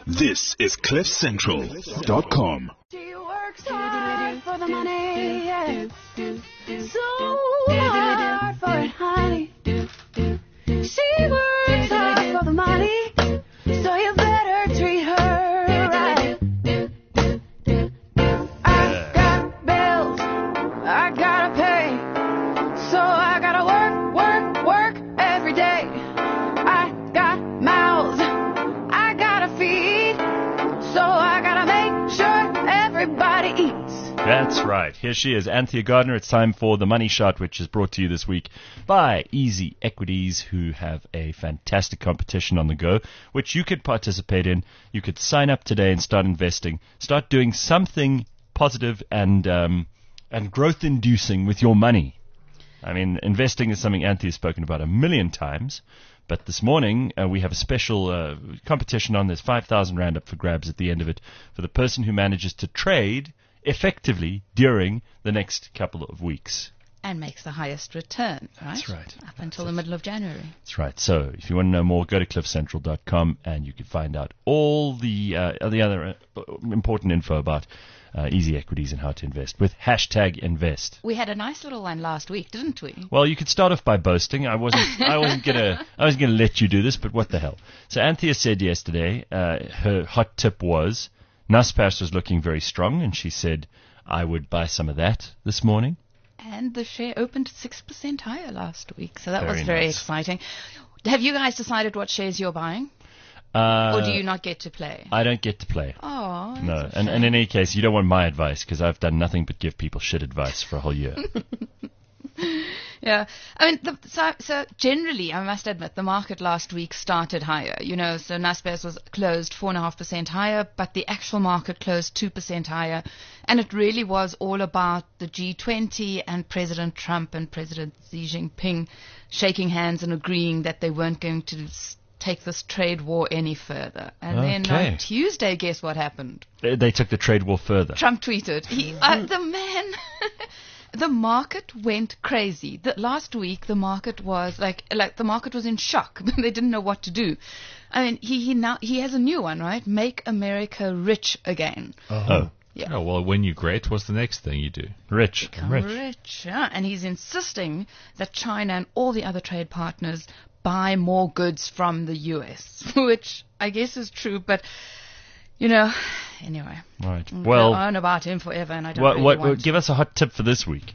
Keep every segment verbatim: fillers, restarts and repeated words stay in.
This is cliff central dot com. She works hard for the money, yeah. So hard for it, honey. She works hard for the money, so you better treat her right. I got bills, I gotta pay, so I gotta work, work, work every day. I got mouths, I gotta feed, so I gotta make sure everybody eats. That's right. Here she is, Anthea Gardner. It's time for The Money Shot, which is brought to you this week by Easy Equities, who have a fantastic competition on the go, which you could participate in. You could sign up today and start investing. Start doing something positive and um, and growth-inducing with your money. I mean, investing is something Anthea's spoken about a million times. But this morning, uh, we have a special uh, competition on. There's five thousand rand up for grabs at the end of it for the person who manages to trade effectively during the next couple of weeks. And makes the highest return, right? That's right. Up until That's the it. middle of January. That's right. So if you want to know more, go to cliff central dot com and you can find out all the uh, the other uh, important info about uh, Easy Equities and how to invest with hashtag invest. We had a nice little one last week, didn't we? Well, you could start off by boasting. I wasn't. I wasn't gonna. I was gonna let you do this, but what the hell? So Anthea said yesterday, uh, her hot tip was Naspers was looking very strong, and she said I would buy some of that this morning. And the share opened six percent higher last week, so that Very was very nice. exciting. Have you guys decided what shares you're buying? Uh, Or do you not get to play? I don't get to play. Oh, that's No, a and, and shame. in any case, you don't want my advice because I've done nothing but give people shit advice for a whole year. Yeah, I mean, the, so, so generally, I must admit, the market last week started higher. You know, so Naspers was closed four and a half percent higher, but the actual market closed two percent higher, and it really was all about the G twenty and President Trump and President Xi Jinping shaking hands and agreeing that they weren't going to s- take this trade war any further. And then Okay. on Tuesday, guess what happened? they, they took the trade war further. Trump tweeted, he, uh, the man, the market went crazy. The, last week, the market was like, like the market was in shock. They didn't know what to do. I mean, he, he now, he has a new one, right? Make America rich again. Oh, Yeah. Oh, well, when you great, what's the next thing you do? rich. Become rich. rich, yeah. And he's insisting that China and all the other trade partners buy more goods from the U S, which I guess is true, but, you know, anyway. Right. Well, Well, I'll own about him forever, and I don't what, really what, want give us a hot tip for this week.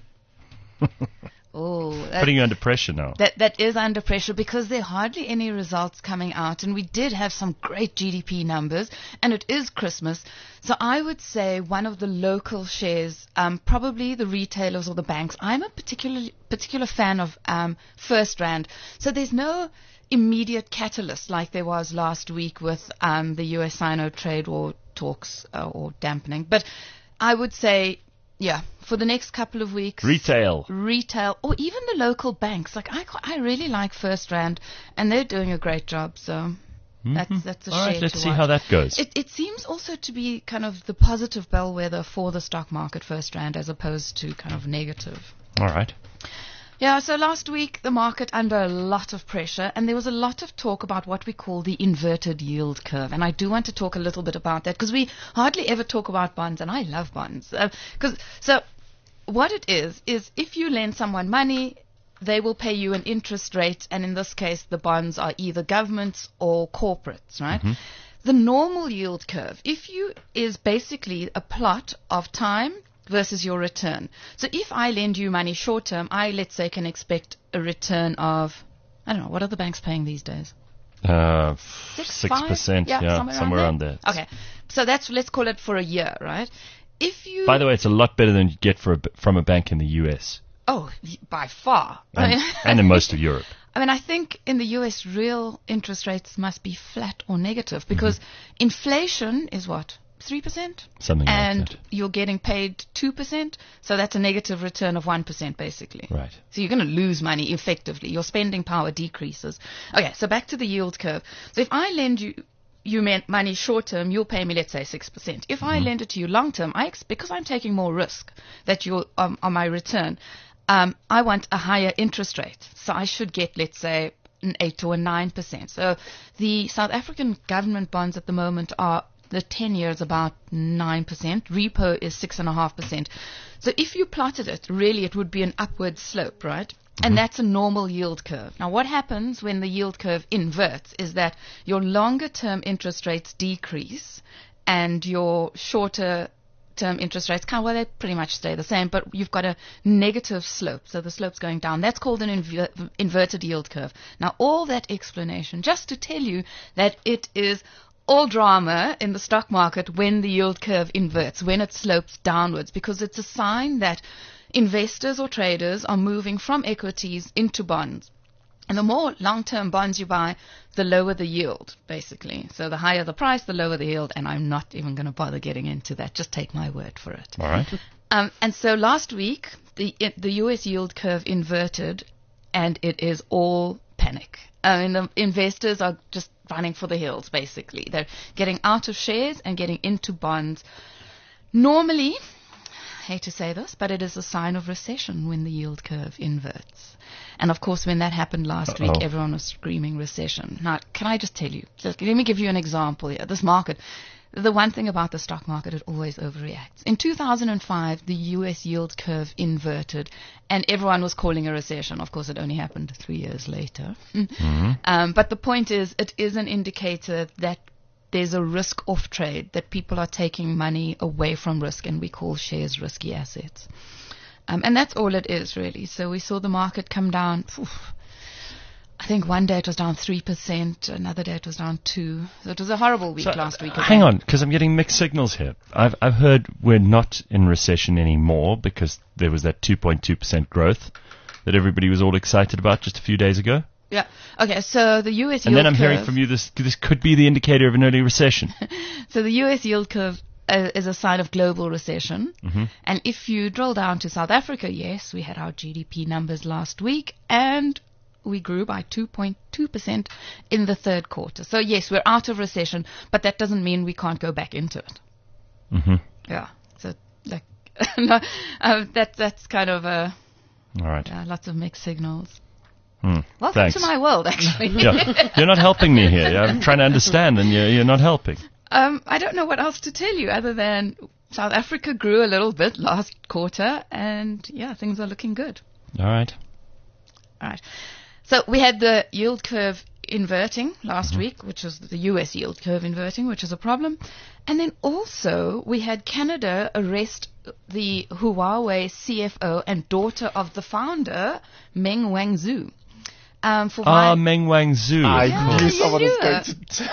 Oh, that, Putting you under pressure now. that that is under pressure because there are hardly any results coming out, and we did have some great G D P numbers, and it is Christmas, so I would say one of the local shares, um, probably the retailers or the banks. I'm a particular particular fan of um, First Rand, so there's no immediate catalyst like there was last week with um, the U S Sino trade war talks uh, or dampening, but I would say. Yeah, for the next couple of weeks. Retail. Retail, or even the local banks. Like I, I really like First Rand, and they're doing a great job. So that's that's a All share right, let's to see watch. how that goes. It it seems also to be kind of the positive bellwether for the stock market, First Rand, as opposed to kind of negative. All right. Yeah, so last week the market under a lot of pressure, and there was a lot of talk about what we call the inverted yield curve, and I do want to talk a little bit about that because we hardly ever talk about bonds, and I love bonds. Uh, 'cause, so what it is, is if you lend someone money, they will pay you an interest rate, and in this case the bonds are either governments or corporates, right? The normal yield curve, if you, is basically a plot of time versus your return. So if I lend you money short term, I, let's say, can expect a return of, I don't know, what are the banks paying these days? Uh, Six, six five? percent. Yeah, somewhere, somewhere around around there. there. Okay, so that's, let's call it for a year, right? If you, By the way, it's a lot better than you get for a, b- from a bank in the U S oh, y- by far. I and, mean, and in most of Europe. I mean, I think in the U S, real interest rates must be flat or negative because Mm-hmm. inflation is what? three percent? Something and like that. you're getting paid two percent, so that's a negative return of one percent basically. Right. So you're going to lose money effectively. Your spending power decreases. Okay, so back to the yield curve. So if I lend you you meant money short term, you'll pay me, let's say, six percent. If I lend it to you long term, I ex- because I'm taking more risk that you'll um, on my return, um, I want a higher interest rate. So I should get, let's say, an eight or a nine percent. So the South African government bonds at the moment are, the ten years about nine percent. Repo is six point five percent. So if you plotted it, really it would be an upward slope, right? Mm-hmm. And that's a normal yield curve. Now what happens when the yield curve inverts is that your longer term interest rates decrease and your shorter term interest rates, kind of, well, they pretty much stay the same, but you've got a negative slope, so the slope's going down. That's called an inver- inverted yield curve. Now, all that explanation, just to tell you that it is all drama in the stock market when the yield curve inverts, when it slopes downwards, because it's a sign that investors or traders are moving from equities into bonds. And the more long-term bonds you buy, the lower the yield, basically. So the higher the price, the lower the yield, and I'm not even going to bother getting into that. Just take my word for it. All right. Um, and so last week, the it, the U S yield curve inverted, and it is all panic. I mean, the investors are just running for the hills, basically. They're getting out of shares and getting into bonds. Normally, I hate to say this, but it is a sign of recession when the yield curve inverts. And of course, when that happened last Uh-oh. week, everyone was screaming recession. Now, can I just tell you, just let me give you an example here. This market, the one thing about the stock market, it always overreacts. In two thousand five, the U S yield curve inverted, and everyone was calling a recession. Of course, it only happened three years later. Mm-hmm. Um, but the point is, it is an indicator that there's a risk-off trade, that people are taking money away from risk, and we call shares risky assets. Um, and that's all it is, really. So we saw the market come down. Phew, I think one day it was down three percent, another day it was down two percent. So it was a horrible week So, last week. Hang again. on, because I'm getting mixed signals here. I've I've heard we're not in recession anymore because there was that two point two percent growth that everybody was all excited about just a few days ago. Yeah. Okay, so the U S And yield then I'm curve, hearing from you this this could be the indicator of an early recession. So the U S yield curve uh, is a sign of global recession. Mm-hmm. And if you drill down to South Africa, yes, we had our G D P numbers last week, and we grew by two point two percent in the third quarter. So yes, we're out of recession, but that doesn't mean we can't go back into it. Mm-hmm. Yeah. So like, no, uh, that that's kind of uh, All right. uh, lots of mixed signals. Hmm. Welcome Thanks. to my world, actually. Yeah. You're not helping me here. I'm trying to understand, and you're, you're not helping. Um, I don't know what else to tell you other than South Africa grew a little bit last quarter, and yeah, things are looking good. All right. All right. So we had the yield curve inverting last Mm-hmm. week, which was the U S yield curve inverting, which is a problem. And then also we had Canada arrest the Huawei C F O and daughter of the founder, Meng Wanzhou. Um, for Ah, vi- Meng Wanzhou. I of course. knew someone was you going were.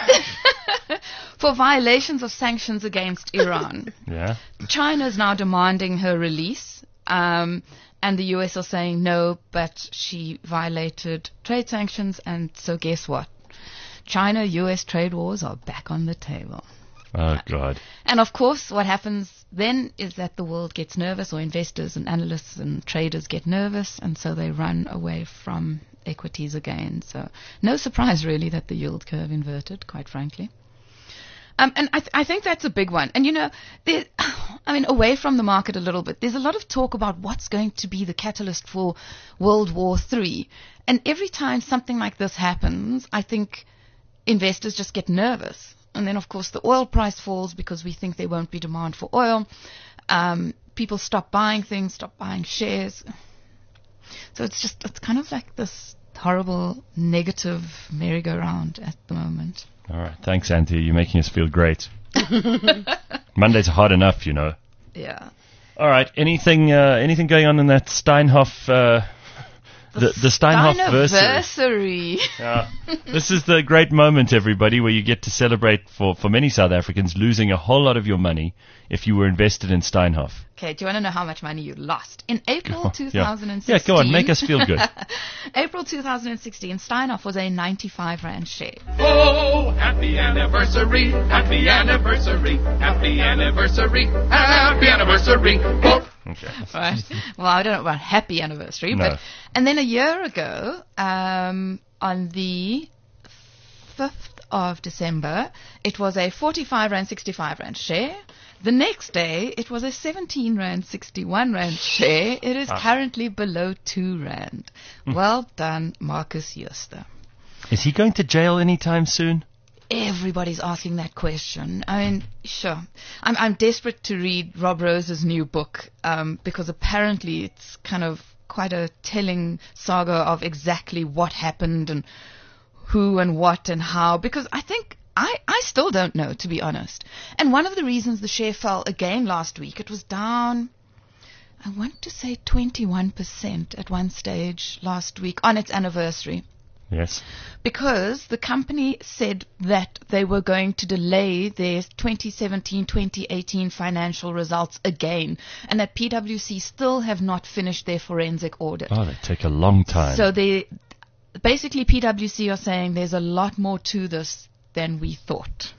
to. for violations of sanctions against Iran. Yeah. China is now demanding her release, um, and the U S are saying no, but she violated trade sanctions, and so guess what? China-U S trade wars are back on the table. Oh, God. And of course, what happens then is that the world gets nervous, or investors and analysts and traders get nervous, and so they run away from equities again. So no surprise, really, that the yield curve inverted, quite frankly. Um, and I, th- I think that's a big one. And, you know, there, I mean, away from the market a little bit, there's a lot of talk about what's going to be the catalyst for World War Three. And every time something like this happens, I think investors just get nervous. And then, of course, the oil price falls because we think there won't be demand for oil. Um, people stop buying things, stop buying shares. So it's just, it's kind of like this horrible negative merry-go-round at the moment. All right. Thanks, Anthea. You're making us feel great. Mondays are hard enough, you know. Yeah. All right. Anything uh, anything going on in that Steinhoff... Uh, the, the Steinhoff versary. Anniversary. Yeah. This is the great moment, everybody, where you get to celebrate for, for many South Africans losing a whole lot of your money if you were invested in Steinhoff. Okay, do you want to know how much money you lost? In April Oh, two yeah. thousand sixteen... Yeah, go on, make us feel good. April two thousand sixteen, Steinhoff was a ninety-five rand share. Oh, happy anniversary, happy anniversary, happy anniversary, happy anniversary. Oh. Okay. Right. Well, I don't know about happy anniversary, No. but and then a year ago, um, on the fifth of December, it was a forty-five rand sixty-five rand share. The next day, it was a seventeen rand sixty-one rand share. It is Ah. currently below two rand. Well done, Marcus Jooste. Is he going to jail anytime soon? Everybody's asking that question. I mean, sure. I'm I'm desperate to read Rob Rose's new book um, because apparently it's kind of quite a telling saga of exactly what happened and who and what and how. Because I think I I still don't know, to be honest. And one of the reasons the share fell again last week, it was down, I want to say twenty-one percent at one stage last week on its anniversary. Yes. Because the company said that they were going to delay their twenty seventeen twenty eighteen financial results again, and that P W C still have not finished their forensic audit. Oh, they take a long time. So they, basically P W C are saying there's a lot more to this than we thought.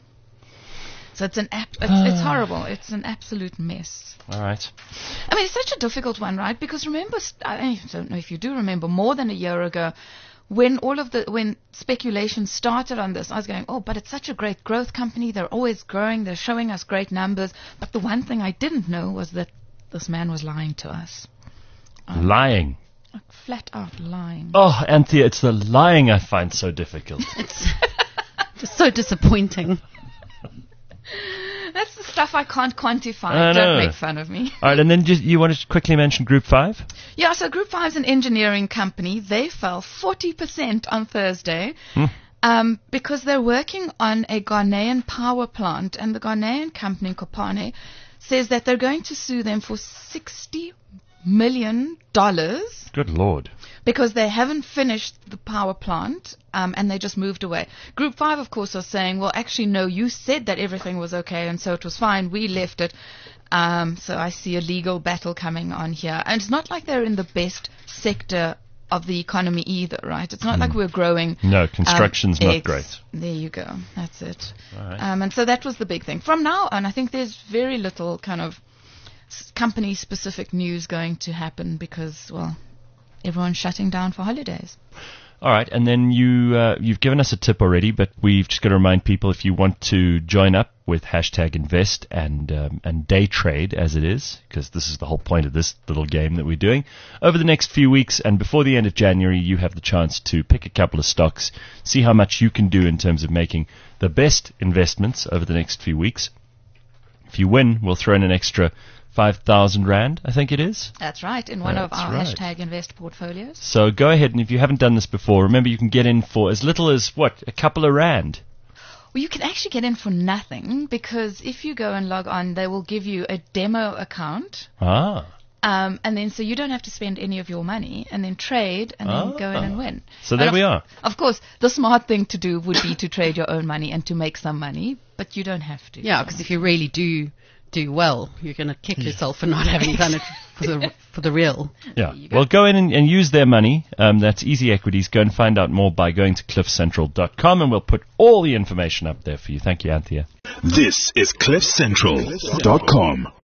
So it's an ap- it's, it's horrible. It's an absolute mess. All right. I mean, it's such a difficult one, right? Because remember, I don't know if you do remember, more than a year ago, when all of the when speculation started on this, I was going, oh, but it's such a great growth company. They're always growing. They're showing us great numbers. But the one thing I didn't know was that this man was lying to us. Um, Lying. Flat out lying. Oh, Anthea, it's the lying I find so difficult. It's just so disappointing. That's the stuff I can't quantify. I Don't know. make fun of me. All right, and then just, you want to quickly mention Group five? Yeah, so Group five is an engineering company. They fell forty percent on Thursday Hmm. um, because they're working on a Ghanaian power plant, and the Ghanaian company, Kopane, says that they're going to sue them for sixty million dollars Good Lord. because they haven't finished the power plant um, and they just moved away. Group five, of course, are saying, well, actually, no, you said that everything was okay and so it was fine. We left it. Um, so I see a legal battle coming on here. And it's not like they're in the best sector of the economy either, right? It's not like we're growing. No, construction's um, not eggs. great. There you go. That's it. All right. Um, and so that was the big thing. From now on, I think there's very little kind of s- company-specific news going to happen because, well, everyone's shutting down for holidays. All right, and then you, uh, you've given us a tip already, but we've just got to remind people if you want to join up with hashtag invest and um, and day trade as it is, because this is the whole point of this little game that we're doing, over the next few weeks and before the end of January, you have the chance to pick a couple of stocks, see how much you can do in terms of making the best investments over the next few weeks. If you win, we'll throw in an extra five thousand rand, I think it is. That's right, in one of That's our right. hashtag invest portfolios. So go ahead, and if you haven't done this before, remember you can get in for as little as, what, a couple of rand? Well, you can actually get in for nothing because if you go and log on, they will give you a demo account. Ah. Um, and then so you don't have to spend any of your money and then trade and then go in and win. So there And we of, are. Of course, the smart thing to do would be to trade your own money and to make some money, but you don't have to. Yeah, because if you really do do well, you're going to kick yourself for not having done it for the for the real. Yeah. Well, go in and, and use their money. Um, that's Easy Equities. Go and find out more by going to cliff central dot com, and we'll put all the information up there for you. Thank you, Anthea. This is cliff central dot com.